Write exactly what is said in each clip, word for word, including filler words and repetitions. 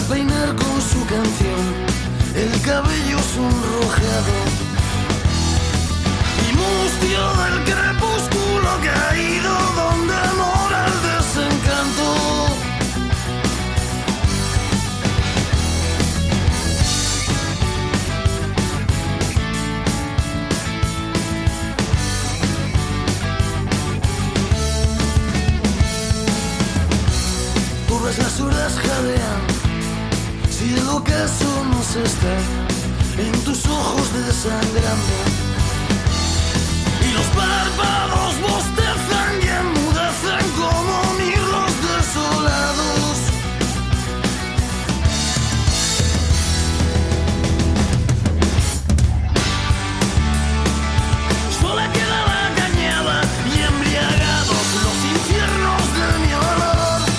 peinar con su canción el cabello sonrojeado. Y mustio del crepúsculo caído donde mora el desencanto. Las horas jadean, si el ocaso nos está en tus ojos desangrando. Y los párpados bostezan y enmudecen como mirlos desolados. Sola queda la cañada y embriagados los infiernos de mi olor.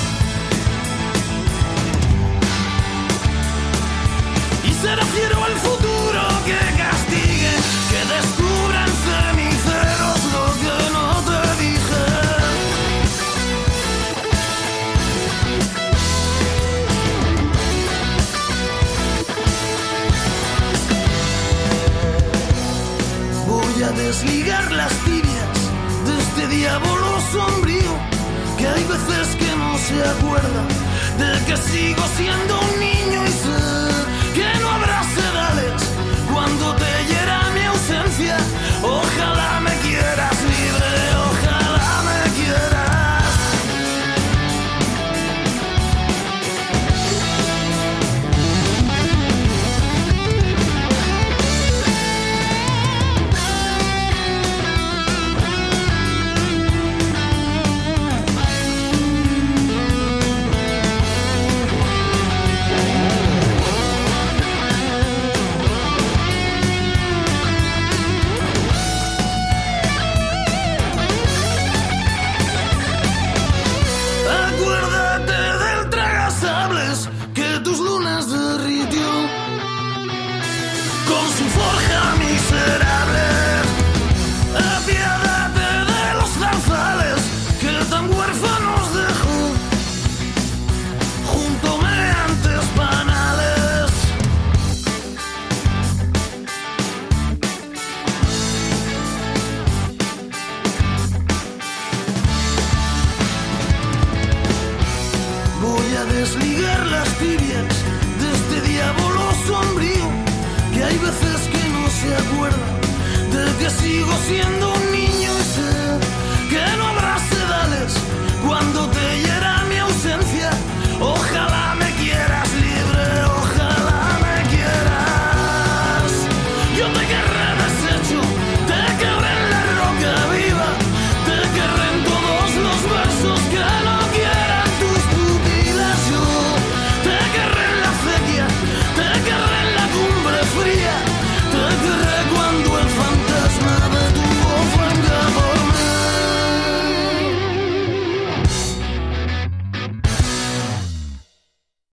Será fiero el futuro que castigue, que descubra en ceniceros lo que no te dije. Voy a desligar las tibias de este diablo sombrío, que hay veces que no se acuerda de que sigo siendo un niño y sé que no habrá sedales cuando te hiera mi ausencia. Ojalá me quieras libre, ojalá me quieras. Desligar las tibias de este diablo sombrío, que hay veces que no se acuerda de que sigo siendo un niño y sé que no habrá sedales cuando te hiera mi ausencia. Ojalá